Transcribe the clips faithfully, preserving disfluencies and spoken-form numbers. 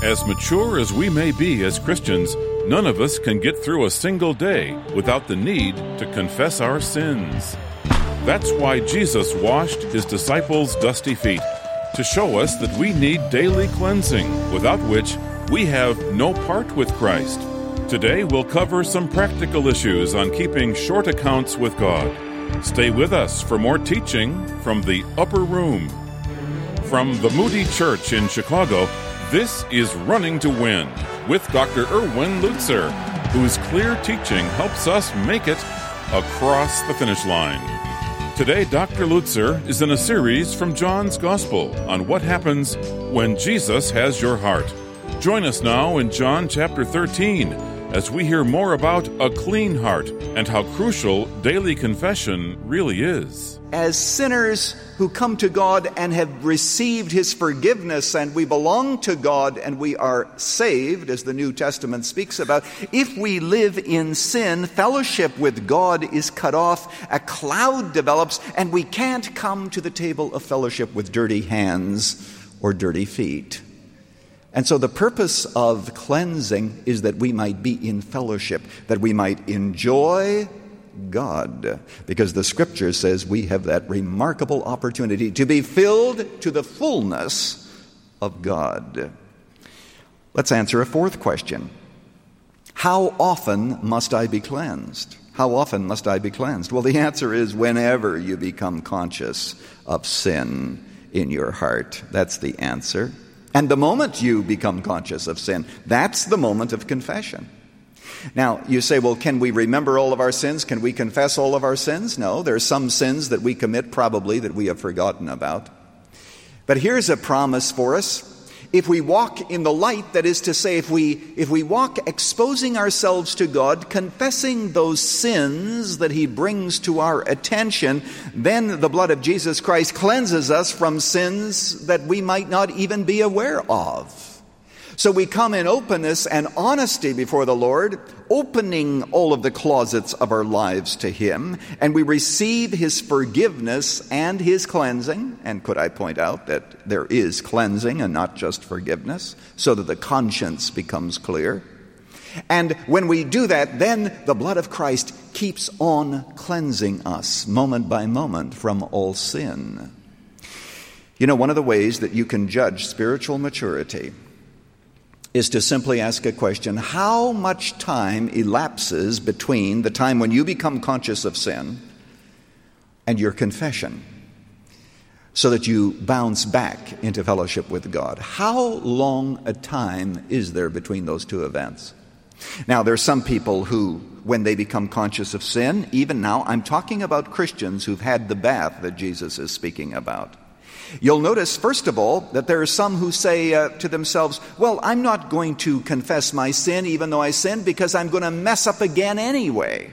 As mature as we may be as Christians, none of us can get through a single day without the need to confess our sins. That's why Jesus washed his disciples' dusty feet, to show us that we need daily cleansing, without which we have no part with Christ. Today we'll cover some practical issues on keeping short accounts with God. Stay with us for more teaching from the Upper Room. From the Moody Church in Chicago, this is Running to Win with Doctor Erwin Lutzer, whose clear teaching helps us make it across the finish line. Today, Doctor Lutzer is in a series from John's Gospel on what happens when Jesus has your heart. Join us now in John chapter thirteen as we hear more about a clean heart and how crucial daily confession really is. As sinners who come to God and have received His forgiveness, and we belong to God and we are saved, as the New Testament speaks about, if we live in sin, fellowship with God is cut off, a cloud develops, and we can't come to the table of fellowship with dirty hands or dirty feet. And so the purpose of cleansing is that we might be in fellowship, that we might enjoy God, because the Scripture says we have that remarkable opportunity to be filled to the fullness of God. Let's answer a fourth question. How often must I be cleansed? How often must I be cleansed? Well, the answer is whenever you become conscious of sin in your heart. That's the answer. And the moment you become conscious of sin, that's the moment of confession. Now, you say, well, can we remember all of our sins? Can we confess all of our sins? No, there are some sins that we commit probably that we have forgotten about. But here's a promise for us. If we walk in the light, that is to say, if we if we walk exposing ourselves to God, confessing those sins that He brings to our attention, then the blood of Jesus Christ cleanses us from sins that we might not even be aware of. So we come in openness and honesty before the Lord, opening all of the closets of our lives to Him, and we receive His forgiveness and His cleansing. And could I point out that there is cleansing and not just forgiveness, so that the conscience becomes clear. And when we do that, then the blood of Christ keeps on cleansing us moment by moment from all sin. You know, one of the ways that you can judge spiritual maturity is to simply ask a question: how much time elapses between the time when you become conscious of sin and your confession, so that you bounce back into fellowship with God? How long a time is there between those two events? Now, there are some people who, when they become conscious of sin, even now, I'm talking about Christians who've had the bath that Jesus is speaking about. You'll notice, first of all, that there are some who say uh, to themselves, well, I'm not going to confess my sin even though I sinned because I'm going to mess up again anyway.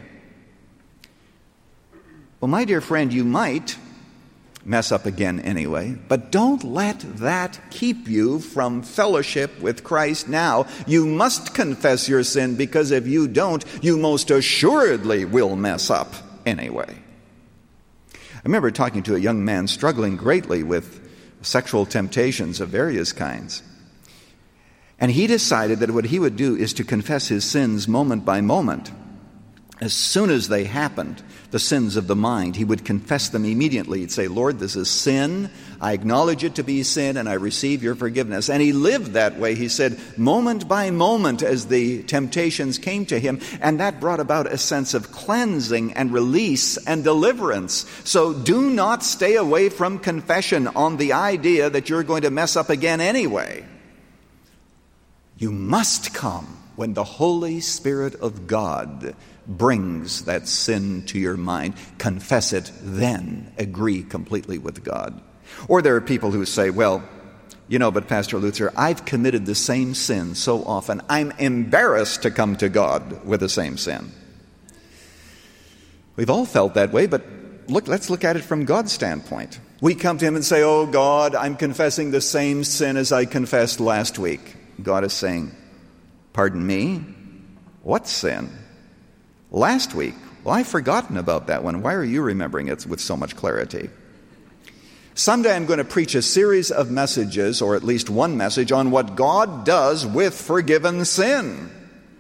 Well, my dear friend, you might mess up again anyway, but don't let that keep you from fellowship with Christ now. You must confess your sin, because if you don't, you most assuredly will mess up anyway. I remember talking to a young man struggling greatly with sexual temptations of various kinds. And he decided that what he would do is to confess his sins moment by moment. As soon as they happened, the sins of the mind, he would confess them immediately. He'd say, Lord, this is sin. I acknowledge it to be sin, and I receive your forgiveness. And he lived that way, he said, moment by moment as the temptations came to him. And that brought about a sense of cleansing and release and deliverance. So do not stay away from confession on the idea that you're going to mess up again anyway. You must come when the Holy Spirit of God brings that sin to your mind. Confess it, then agree completely with God. Or there are people who say, well, you know, but Pastor Lutzer, I've committed the same sin so often, I'm embarrassed to come to God with the same sin. We've all felt that way, but look, let's look at it from God's standpoint. We come to Him and say, oh God, I'm confessing the same sin as I confessed last week. God is saying, pardon me? What sin? Last week? Well, I've forgotten about that one. Why are you remembering it with so much clarity? Someday I'm going to preach a series of messages, or at least one message, on what God does with forgiven sin.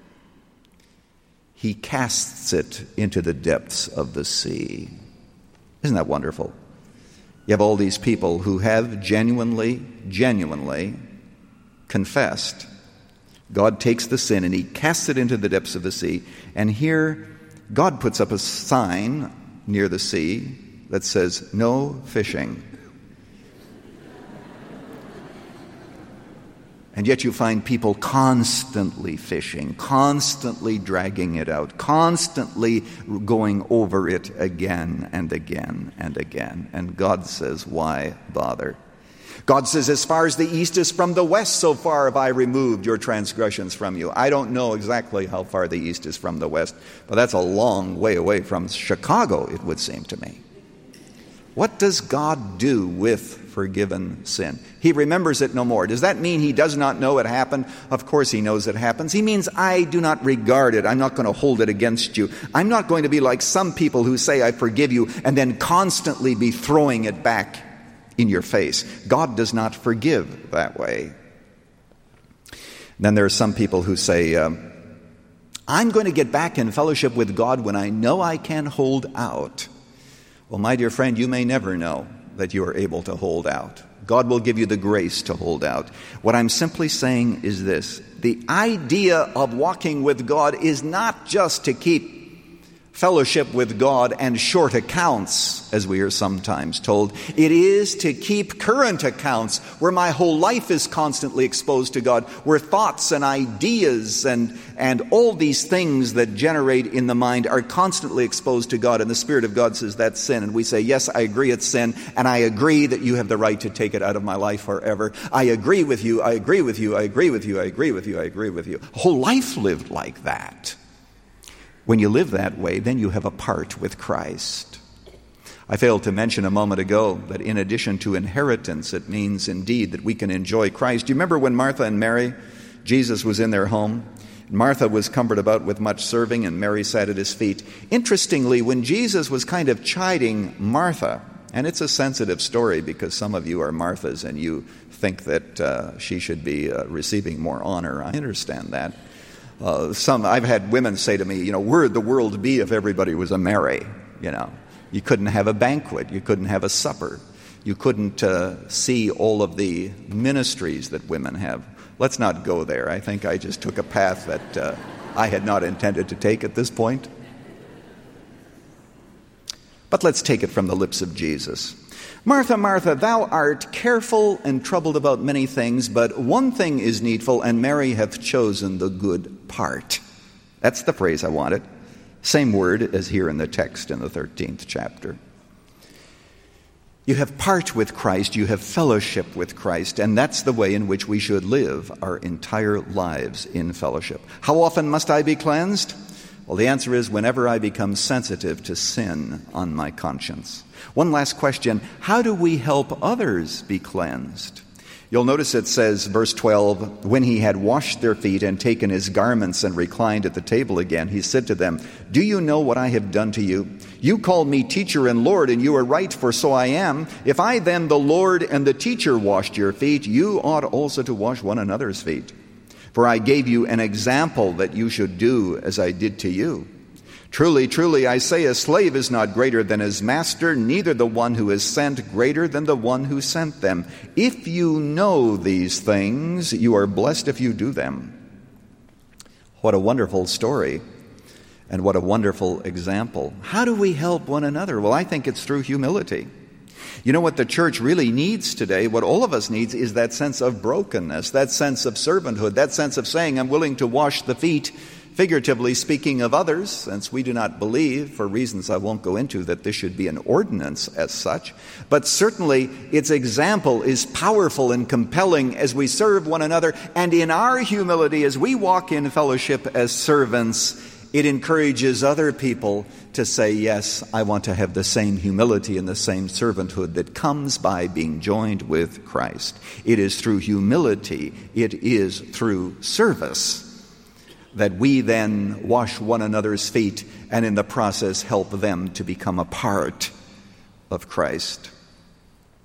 He casts it into the depths of the sea. Isn't that wonderful? You have all these people who have genuinely, genuinely confessed. God takes the sin and he casts it into the depths of the sea. And here, God puts up a sign near the sea that says, "No fishing." And yet you find people constantly fishing, constantly dragging it out, constantly going over it again and again and again. And God says, why bother? God says, as far as the east is from the west, so far have I removed your transgressions from you. I don't know exactly how far the east is from the west, but that's a long way away from Chicago, it would seem to me. What does God do with forgiven sin? He remembers it no more. Does that mean he does not know it happened? Of course he knows it happens. He means I do not regard it. I'm not going to hold it against you. I'm not going to be like some people who say I forgive you and then constantly be throwing it back in your face. God does not forgive that way. Then there are some people who say, um, I'm going to get back in fellowship with God when I know I can hold out. Well, my dear friend, you may never know that you are able to hold out. God will give you the grace to hold out. What I'm simply saying is this: the idea of walking with God is not just to keep fellowship with God and short accounts, as we are sometimes told. It is to keep current accounts where my whole life is constantly exposed to God, where thoughts and ideas and, and all these things that generate in the mind are constantly exposed to God, and the Spirit of God says that's sin. And we say, yes, I agree it's sin, and I agree that you have the right to take it out of my life forever. I agree with you, I agree with you, I agree with you, I agree with you, I agree with you. A whole life lived like that. When you live that way, then you have a part with Christ. I failed to mention a moment ago that in addition to inheritance, it means indeed that we can enjoy Christ. Do you remember when Martha and Mary, Jesus was in their home? Martha was cumbered about with much serving, and Mary sat at his feet. Interestingly, when Jesus was kind of chiding Martha, and it's a sensitive story because some of you are Marthas and you think that uh, she should be uh, receiving more honor. I understand that. Uh, some I've had women say to me, you know, where'd the world be if everybody was a Mary? You know, you couldn't have a banquet, you couldn't have a supper, you couldn't uh, see all of the ministries that women have. Let's not go there. I think I just took a path that uh, I had not intended to take at this point. But let's take it from the lips of Jesus. Martha, Martha, thou art careful and troubled about many things, but one thing is needful, and Mary hath chosen the good part. That's the phrase I wanted. Same word as here in the text in the thirteenth chapter. You have part with Christ, you have fellowship with Christ, and that's the way in which we should live our entire lives in fellowship. How often must I be cleansed? Well, the answer is whenever I become sensitive to sin on my conscience. One last question: how do we help others be cleansed? You'll notice it says, verse twelve, when he had washed their feet and taken his garments and reclined at the table again, he said to them, do you know what I have done to you? You call me teacher and Lord, and you are right, for so I am. If I then, the Lord and the teacher, washed your feet, you ought also to wash one another's feet. For I gave you an example that you should do as I did to you. Truly, truly, I say, a slave is not greater than his master, neither the one who is sent greater than the one who sent them. If you know these things, you are blessed if you do them. What a wonderful story, and what a wonderful example. How do we help one another? Well, I think it's through humility. You know what the church really needs today, what all of us needs, is that sense of brokenness, that sense of servanthood, that sense of saying, I'm willing to wash the feet, figuratively speaking, of others, since we do not believe, for reasons I won't go into, that this should be an ordinance as such. But certainly its example is powerful and compelling as we serve one another, and in our humility, as we walk in fellowship as servants, it encourages other people to say, yes, I want to have the same humility and the same servanthood that comes by being joined with Christ. It is through humility, it is through service, that we then wash one another's feet and in the process help them to become a part of Christ.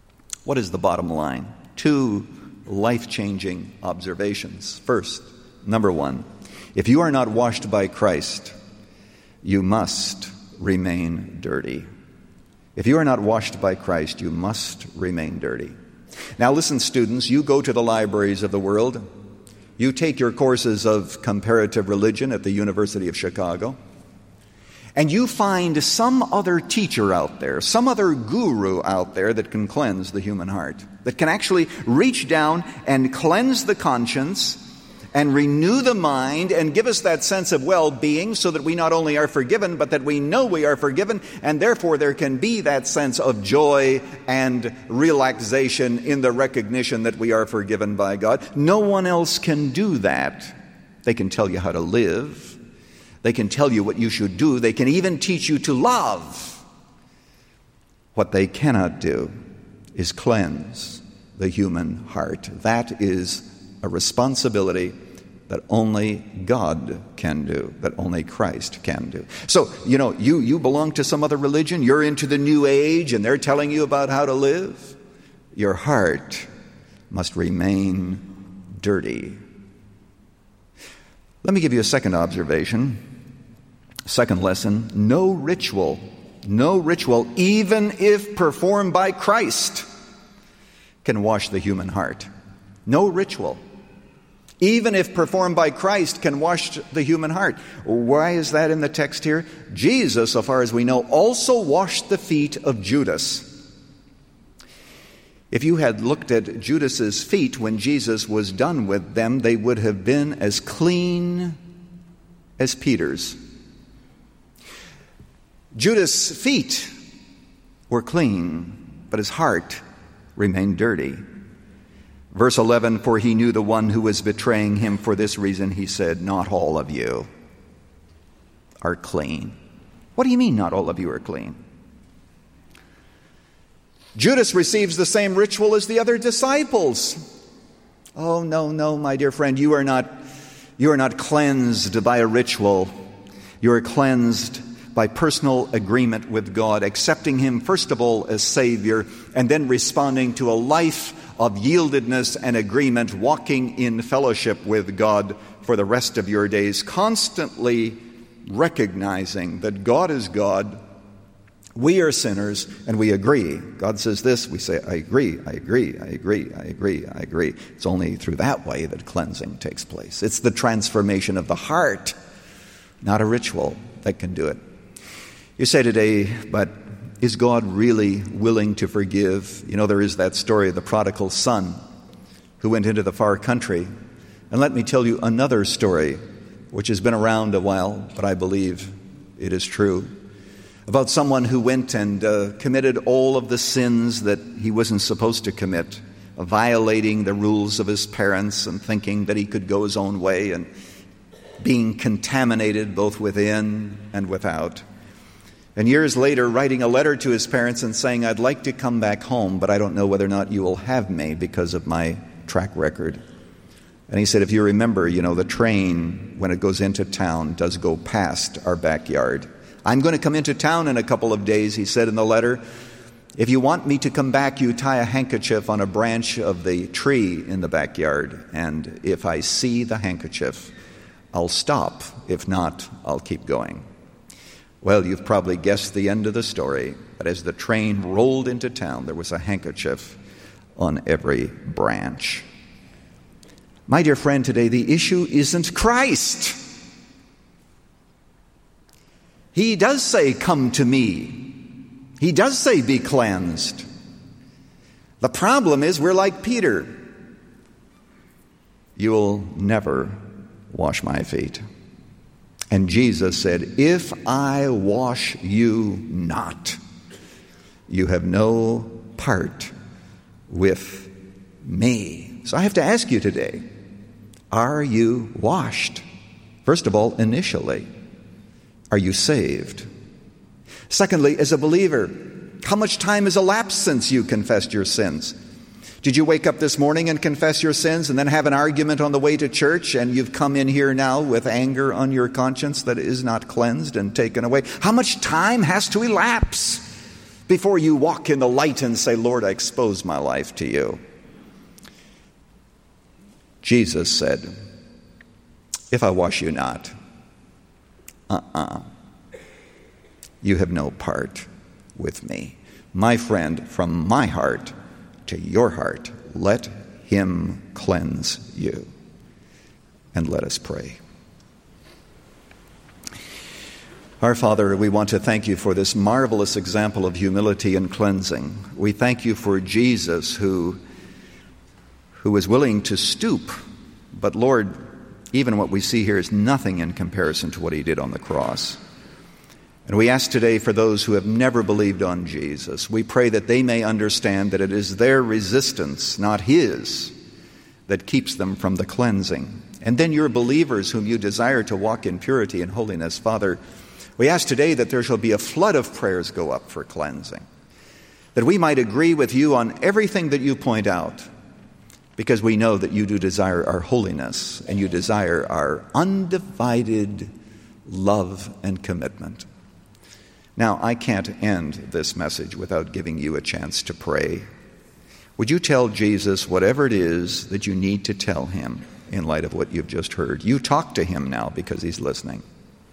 What is the bottom line? Two life-changing observations. First, number one, if you are not washed by Christ, you must remain dirty. If you are not washed by Christ, you must remain dirty. Now listen, students, you go to the libraries of the world. You take your courses of comparative religion at the University of Chicago, and you find some other teacher out there, some other guru out there that can cleanse the human heart, that can actually reach down and cleanse the conscience and renew the mind and give us that sense of well-being so that we not only are forgiven, but that we know we are forgiven, and therefore there can be that sense of joy and relaxation in the recognition that we are forgiven by God. No one else can do that. They can tell you how to live. They can tell you what you should do. They can even teach you to love. What they cannot do is cleanse the human heart. That is a responsibility that only God can do, that only Christ can do. So, you know, you, you belong to some other religion. You're into the New Age, and they're telling you about how to live. Your heart must remain dirty. Let me give you a second observation. Second lesson, no ritual, no ritual, even if performed by Christ, can wash the human heart. No ritual, even if performed by Christ, can wash the human heart. Why is that in the text here? Jesus, so far as we know, also washed the feet of Judas. If you had looked at Judas's feet when Jesus was done with them, they would have been as clean as Peter's. Judas' feet were clean, but his heart remained dirty. Verse eleven, for he knew the one who was betraying him. For this reason he said, not all of you are clean. What do you mean not all of you are clean? Judas receives the same ritual as the other disciples. Oh, no, no, my dear friend, you are not, you are not cleansed by a ritual. You are cleansed by personal agreement with God, accepting Him first of all as Savior, and then responding to a life of yieldedness and agreement, walking in fellowship with God for the rest of your days, constantly recognizing that God is God, we are sinners, and we agree. God says this, we say, I agree, I agree, I agree, I agree, I agree. It's only through that way that cleansing takes place. It's the transformation of the heart, not a ritual, that can do it. You say today, but is God really willing to forgive? You know, there is that story of the prodigal son who went into the far country. And let me tell you another story, which has been around a while, but I believe it is true, about someone who went and uh, committed all of the sins that he wasn't supposed to commit, violating the rules of his parents and thinking that he could go his own way and being contaminated both within and without. And years later, writing a letter to his parents and saying, I'd like to come back home, but I don't know whether or not you will have me because of my track record. And he said, if you remember, you know, the train, when it goes into town, does go past our backyard. I'm going to come into town in a couple of days, he said in the letter. If you want me to come back, you tie a handkerchief on a branch of the tree in the backyard. And if I see the handkerchief, I'll stop. If not, I'll keep going. Well, you've probably guessed the end of the story, but as the train rolled into town, there was a handkerchief on every branch. My dear friend, today the issue isn't Christ. He does say, come to me. He does say, be cleansed. The problem is we're like Peter. You'll never wash my feet. And Jesus said, if I wash you not, you have no part with me. So I have to ask you today, are you washed? First of all, initially, are you saved? Secondly, as a believer, how much time has elapsed since you confessed your sins? Did you wake up this morning and confess your sins and then have an argument on the way to church, and you've come in here now with anger on your conscience that is not cleansed and taken away? How much time has to elapse before you walk in the light and say, Lord, I expose my life to you. Jesus said, if I wash you not, uh-uh, you have no part with me. My friend, from my heart to your heart, let him cleanse you. And let us pray. Our Father, we want to thank you for this marvelous example of humility and cleansing. We thank you for Jesus who, who was willing to stoop. But Lord, even what we see here is nothing in comparison to what he did on the cross. And we ask today for those who have never believed on Jesus, we pray that they may understand that it is their resistance, not his, that keeps them from the cleansing. And then your believers whom you desire to walk in purity and holiness, Father, we ask today that there shall be a flood of prayers go up for cleansing, that we might agree with you on everything that you point out, because we know that you do desire our holiness and you desire our undivided love and commitment. Now, I can't end this message without giving you a chance to pray. Would you tell Jesus whatever it is that you need to tell him in light of what you've just heard? You talk to him now because he's listening.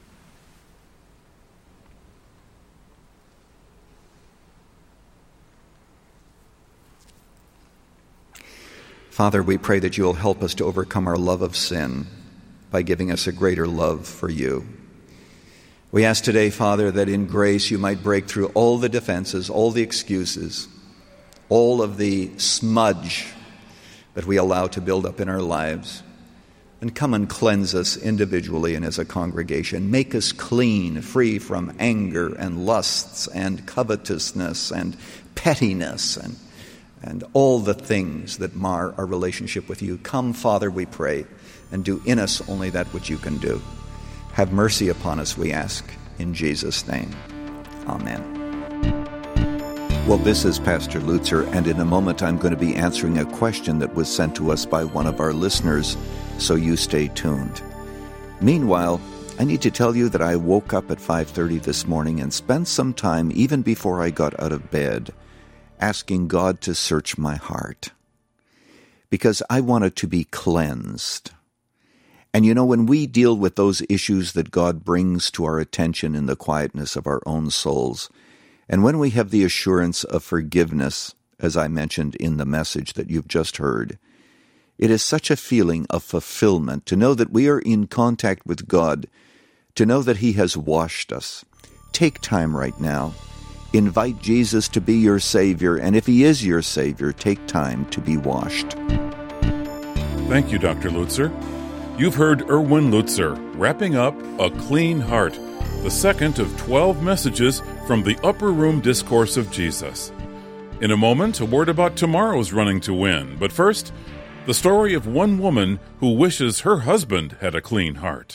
Father, we pray that you will help us to overcome our love of sin by giving us a greater love for you. We ask today, Father, that in grace you might break through all the defenses, all the excuses, all of the smudge that we allow to build up in our lives, and come and cleanse us individually and as a congregation. Make us clean, free from anger and lusts and covetousness and pettiness and, and all the things that mar our relationship with you. Come, Father, we pray, and do in us only that which you can do. Have mercy upon us, we ask, in Jesus' name. Amen. Well, this is Pastor Lutzer, and in a moment I'm going to be answering a question that was sent to us by one of our listeners, so you stay tuned. Meanwhile, I need to tell you that I woke up at five thirty this morning and spent some time, even before I got out of bed, asking God to search my heart, because I wanted to be cleansed. And you know, when we deal with those issues that God brings to our attention in the quietness of our own souls, and when we have the assurance of forgiveness, as I mentioned in the message that you've just heard, it is such a feeling of fulfillment to know that we are in contact with God, to know that he has washed us. Take time right now. Invite Jesus to be your Savior, and if he is your Savior, take time to be washed. Thank you, Doctor Lutzer. You've heard Erwin Lutzer wrapping up A Clean Heart, the second of twelve messages from the Upper Room Discourse of Jesus. In a moment, a word about tomorrow's Running to Win. But first, the story of one woman who wishes her husband had a clean heart.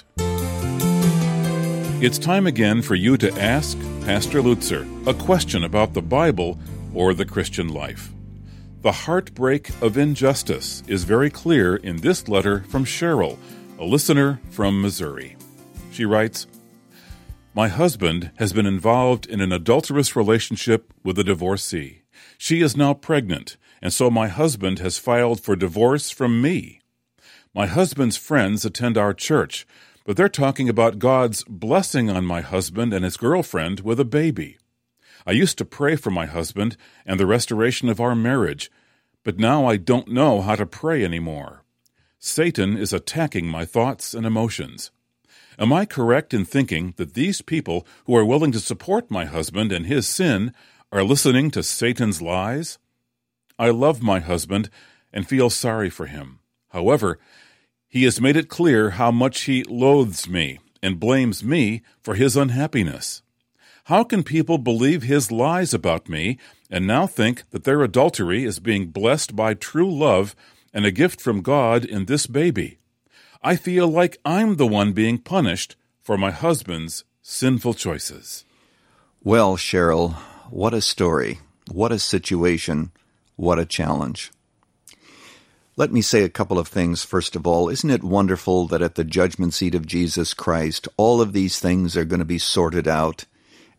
It's time again for you to ask Pastor Lutzer a question about the Bible or the Christian life. The heartbreak of injustice is very clear in this letter from Cheryl, a listener from Missouri. She writes, My husband has been involved in an adulterous relationship with a divorcee. She is now pregnant, and so my husband has filed for divorce from me. My husband's friends attend our church, but they're talking about God's blessing on my husband and his girlfriend with a baby. I used to pray for my husband and the restoration of our marriage, but now I don't know how to pray anymore. Satan is attacking my thoughts and emotions. Am I correct in thinking that these people who are willing to support my husband and his sin are listening to Satan's lies? I love my husband and feel sorry for him. However, he has made it clear how much he loathes me and blames me for his unhappiness. How can people believe his lies about me and now think that their adultery is being blessed by true love and a gift from God in this baby? I feel like I'm the one being punished for my husband's sinful choices. Well, Cheryl, what a story, what a situation, what a challenge. Let me say a couple of things. First of all, isn't it wonderful that at the judgment seat of Jesus Christ, all of these things are going to be sorted out,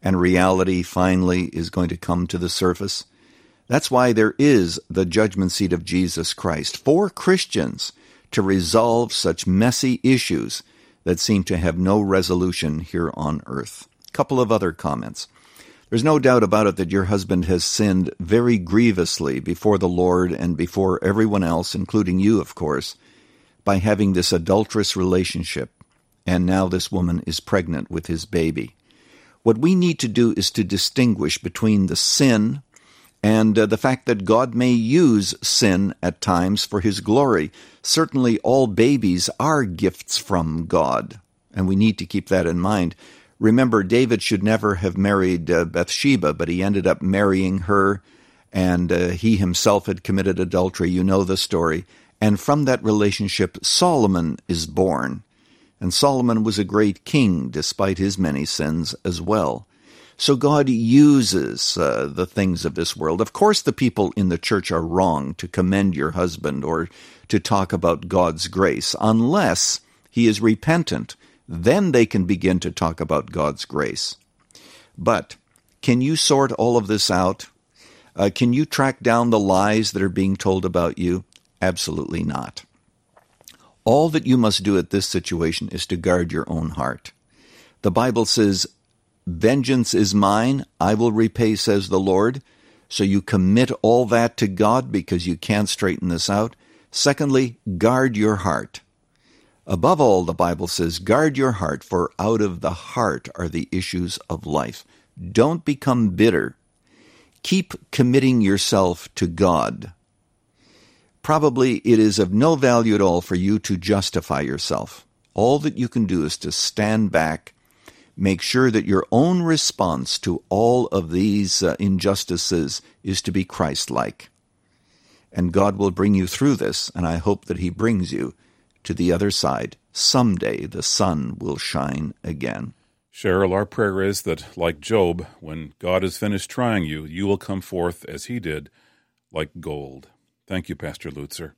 and reality finally is going to come to the surface. That's why there is the judgment seat of Jesus Christ for Christians to resolve such messy issues that seem to have no resolution here on earth. A couple of other comments. There's no doubt about it that your husband has sinned very grievously before the Lord and before everyone else, including you, of course, by having this adulterous relationship. And now this woman is pregnant with his baby. What we need to do is to distinguish between the sin and uh, the fact that God may use sin at times for his glory. Certainly all babies are gifts from God, and we need to keep that in mind. Remember, David should never have married uh, Bathsheba, but he ended up marrying her, and uh, he himself had committed adultery. You know the story. And from that relationship, Solomon is born. And Solomon was a great king, despite his many sins as well. So God uses uh, the things of this world. Of course, the people in the church are wrong to commend your husband or to talk about God's grace, unless he is repentant. Then they can begin to talk about God's grace. But can you sort all of this out? Uh, can you track down the lies that are being told about you? Absolutely not. All that you must do at this situation is to guard your own heart. The Bible says, "Vengeance is mine, I will repay, says the Lord." So you commit all that to God because you can't straighten this out. Secondly, guard your heart. Above all, the Bible says, guard your heart, for out of the heart are the issues of life. Don't become bitter. Keep committing yourself to God. Probably it is of no value at all for you to justify yourself. All that you can do is to stand back, make sure that your own response to all of these uh, injustices is to be Christ-like. And God will bring you through this, and I hope that he brings you to the other side. Someday the sun will shine again. Cheryl, our prayer is that, like Job, when God is finished trying you, you will come forth as he did, like gold. Thank you, Pastor Lutzer.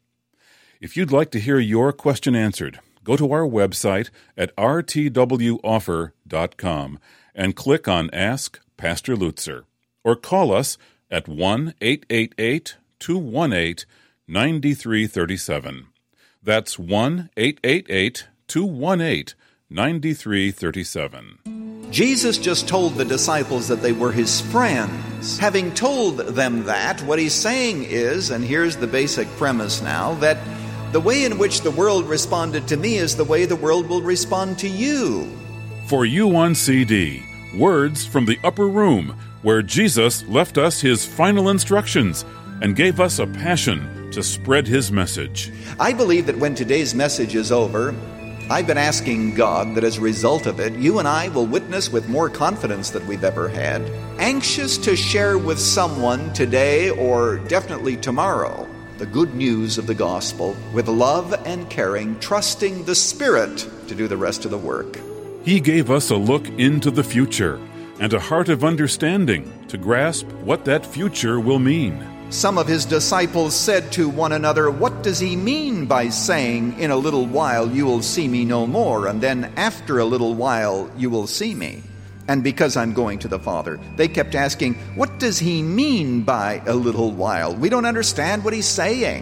If you'd like to hear your question answered, go to our website at r t w offer dot com and click on Ask Pastor Lutzer, or call us at one eight eight eight, two one eight, nine three three seven. That's one eight eight eight, two one eight, nine three three seven. Jesus just told the disciples that they were his friends. Having told them that, what he's saying is, and here's the basic premise now, that the way in which the world responded to me is the way the world will respond to you. For you on C D, words from the upper room, where Jesus left us his final instructions and gave us a passion to spread his message. I believe that when today's message is over, I've been asking God that as a result of it, you and I will witness with more confidence than we've ever had, anxious to share with someone today or definitely tomorrow the good news of the gospel with love and caring, trusting the Spirit to do the rest of the work. He gave us a look into the future and a heart of understanding to grasp what that future will mean. Some of his disciples said to one another, "What does he mean by saying, 'In a little while you will see me no more, and then after a little while you will see me'? And because I'm going to the Father." They kept asking, "What does he mean by a little while? We don't understand what he's saying."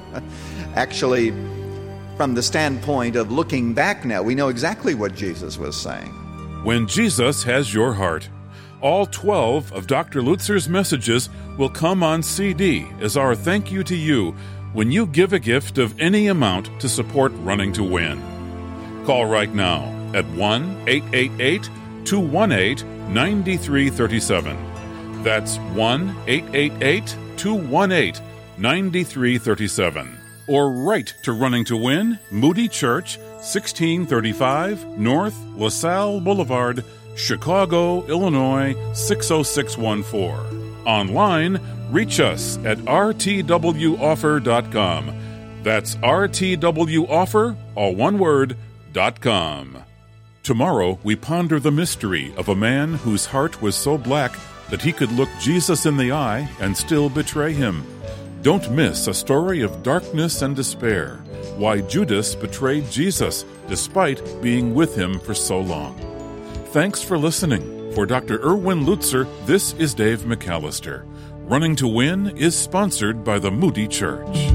Actually, from the standpoint of looking back now, we know exactly what Jesus was saying. When Jesus has your heart, all twelve of Doctor Lutzer's messages will come on C D as our thank you to you when you give a gift of any amount to support Running to Win. Call right now at one eight eight eight, two one eight, nine three three seven. That's one eight eight eight, two one eight, nine three three seven. Or write to Running to Win, Moody Church, sixteen thirty-five North LaSalle Boulevard, Chicago, Illinois, six oh six one four. Online, reach us at r t w offer dot com. That's r t w offer, all one word, dot com. Tomorrow, we ponder the mystery of a man whose heart was so black that he could look Jesus in the eye and still betray him. Don't miss a story of darkness and despair, why Judas betrayed Jesus despite being with him for so long. Thanks for listening. For Doctor Erwin Lutzer, this is Dave McAllister. Running to Win is sponsored by the Moody Church.